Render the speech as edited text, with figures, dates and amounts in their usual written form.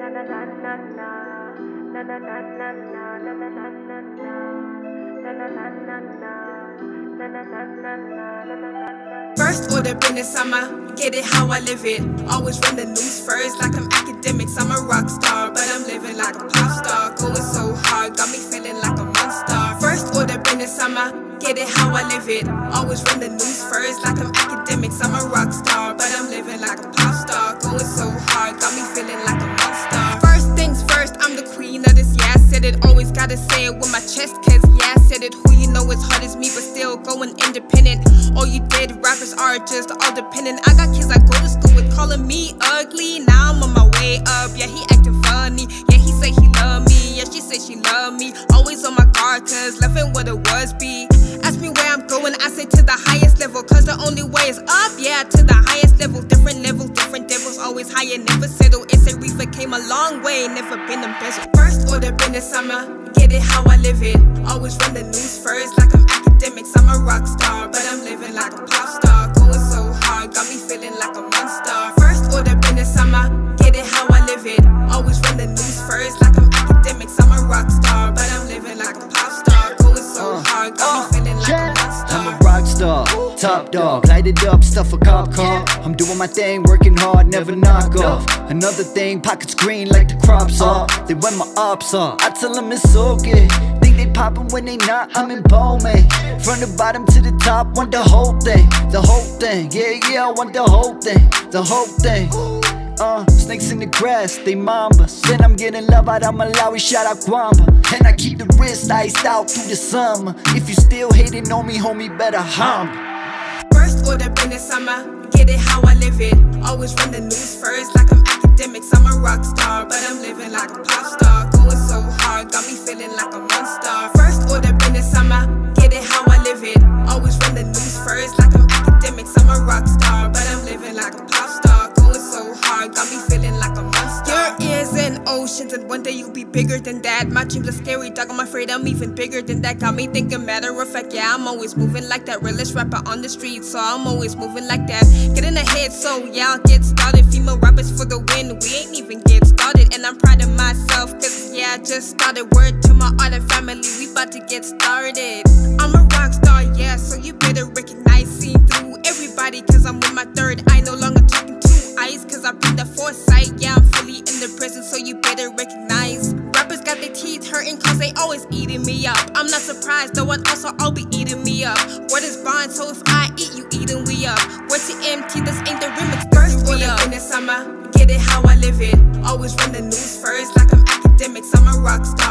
First order business, I'ma get it how I live it. Always run the news first like I'm academics. I'm a rock star, but I'm living like a pop star. Going so hard, got me feeling like a monster. First order business, I'ma get it how I live it. Always run the news first like I'm academics. I'm a rock star, but I'm living like a pop star. Going so hard, got me feeling like a monster. First things first, I'm the queen of this, yeah, I said it. Always gotta say it with my chest, cause yeah, I said it. Who you know as hard as me, but still going independent. All you did, rappers are just all dependent. I got kids I go to school with calling me ugly. Now I'm on my way up, yeah, he acting funny. Yeah, he say he love me, yeah, she say she love me. Always on my guard, cause loving what it was be. Ask me where I'm going, I say to the highest level, cause the only way is up, yeah, to the highest level. Different level, different devils, always higher, never settle. It's a reefer, came a long way, never been embezzled. First order business, I'ma get it how I live it. Always run the news first like I'm academics. I'm a rock star, but I'm living like a pop star. Going so hard, got me feeling like a monster. First order business, I'ma get it how I live it. Always run the news first like I'm academics. I'm a rock star, but I'm living like a pop star. Going so hard, got me feeling like a monster. I'm a rock star, top dog, light it up, stuff a cop car. I'm doing my thing, working hard, never knock off. Another thing, pockets green like the crops are. They where my ops are, I tell them it's okay. Think they poppin' when they not, I'm in Bowman. From the bottom to the top, want the whole thing. The whole thing, yeah, I want the whole thing. The whole thing. Snakes in the grass, they mamba. Said I'm getting love out of Malawi, shout out Guamba. And I keep the wrist iced out through the summer. If you still hating on me, homie, better humble. First order business, I'ma get it how I live it. Always run the news first like I'm academics. I'm a rock star, but I'm living like a pop star. Going so hard, got me feeling like a monster. First order business, I'ma get it how I live it. Always run the news first like I'm academics. I'm a rock star, but I'm living like a pop star. Going so hard, got me feeling like a monster. Your ears and oceans, and one day you'll be bigger than that. My dreams are scary, dog, I'm afraid I'm even bigger than that. Got me thinking, matter of fact, yeah, I'm always moving like that. Realest rapper on the street, so I'm always moving like that. Getting ahead, so yeah, I'll get started. Female rappers for the win, we ain't even get started. And I'm proud of myself, cause yeah, I just started. Word to my other family, we about to get started. I'm a rock star, yeah, so you better recognize, see through everybody, cause I'm with my third eye, no longer talking to eyes, cause I bring the foresight, yeah, I'm fully in the present, so you better recognize. Rappers got their teeth hurting cause they always eating me up. I'm not surprised, though I'd also all be eating me up. Word is bond, so if I eat, you eating we up. Word to empty, this ain't the remix, first order business, I'ma get it how I live it. Always run the news first like I'm academics. I'm a rock star,